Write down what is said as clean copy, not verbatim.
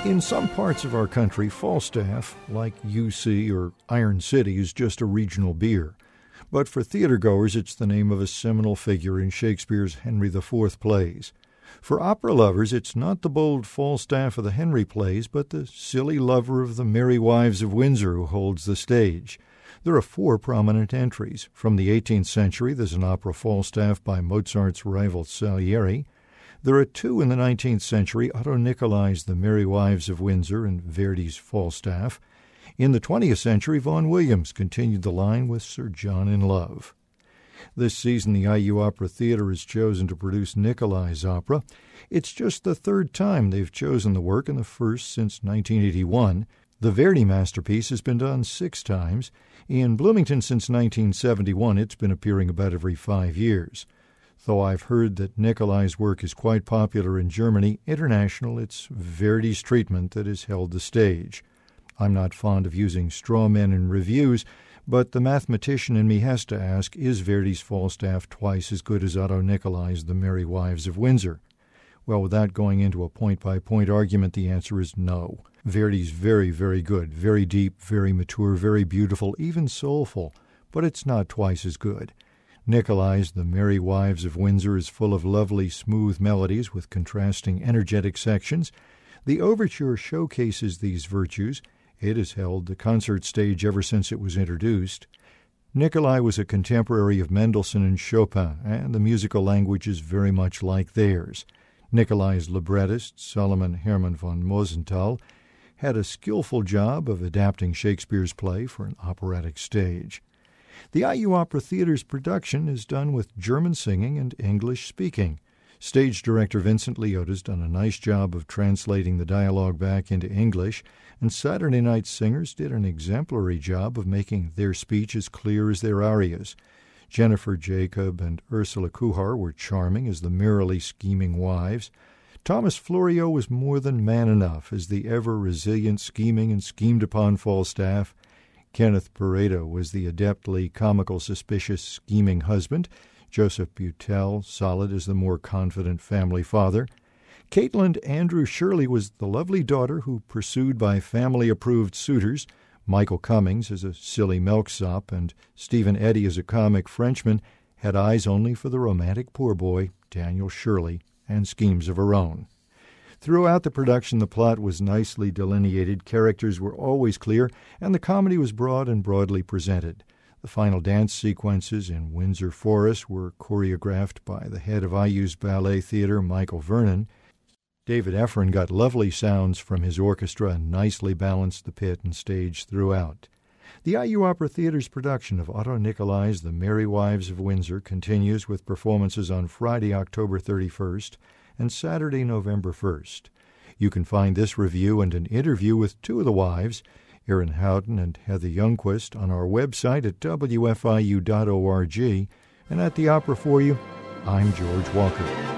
In some parts of our country, Falstaff, like UC or Iron City, is just a regional beer. But for theatergoers, it's the name of a seminal figure in Shakespeare's Henry IV plays. For opera lovers, it's not the bold Falstaff of the Henry plays, but the silly lover of the Merry Wives of Windsor who holds the stage. There are 4 prominent entries. From the 18th century, there's an opera Falstaff by Mozart's rival Salieri. There are 2 in the 19th century, Otto Nicolai's The Merry Wives of Windsor and Verdi's Falstaff. In the 20th century, Vaughan Williams continued the line with Sir John in Love. This season, the IU Opera Theatre has chosen to produce Nicolai's opera. It's just the 3rd time they've chosen the work, and the first since 1981. The Verdi masterpiece has been done 6 times. In Bloomington since 1971, it's been appearing about every 5 years. Though I've heard that Nicolai's work is quite popular in Germany, international, it's Verdi's treatment that has held the stage. I'm not fond of using straw men in reviews, but the mathematician in me has to ask, is Verdi's Falstaff twice as good as Otto Nicolai's The Merry Wives of Windsor? Well, without going into a point-by-point argument, the answer is no. Verdi's very, very good, very deep, very mature, very beautiful, even soulful, but it's not twice as good. Nicolai's The Merry Wives of Windsor is full of lovely, smooth melodies with contrasting, energetic sections. The overture showcases these virtues. It has held the concert stage ever since it was introduced. Nicolai was a contemporary of Mendelssohn and Chopin, and the musical language is very much like theirs. Nicolai's librettist, Solomon Hermann von Mosenthal, had a skillful job of adapting Shakespeare's play for an operatic stage. The IU Opera Theatre's production is done with German singing and English speaking. Stage director Vincent Liotta's done a nice job of translating the dialogue back into English, and Saturday Night Singers did an exemplary job of making their speech as clear as their arias. Jennifer Jacob and Ursula Kuhar were charming as the merrily scheming wives. Thomas Florio was more than man enough as the ever-resilient, scheming and schemed-upon Falstaff. Kenneth Pereira was the adeptly comical, suspicious, scheming husband. Joseph Butel, solid as the more confident family father. Caitlin Andrew Shirley was the lovely daughter who, pursued by family-approved suitors, Michael Cummings as a silly milksop, and Stephen Eddy as a comic Frenchman, had eyes only for the romantic poor boy, Daniel Shirley, and schemes of her own. Throughout the production, the plot was nicely delineated, characters were always clear, and the comedy was broad and broadly presented. The final dance sequences in Windsor Forest were choreographed by the head of IU's Ballet Theatre, Michael Vernon. David Efron got lovely sounds from his orchestra and nicely balanced the pit and stage throughout. The IU Opera Theatre's production of Otto Nicolai's The Merry Wives of Windsor continues with performances on Friday, October 31st, and Saturday, November 1st. You can find this review and an interview with 2 of the wives, Erin Houghton and Heather Youngquist, on our website at wfiu.org. And at the Opera for You, I'm George Walker.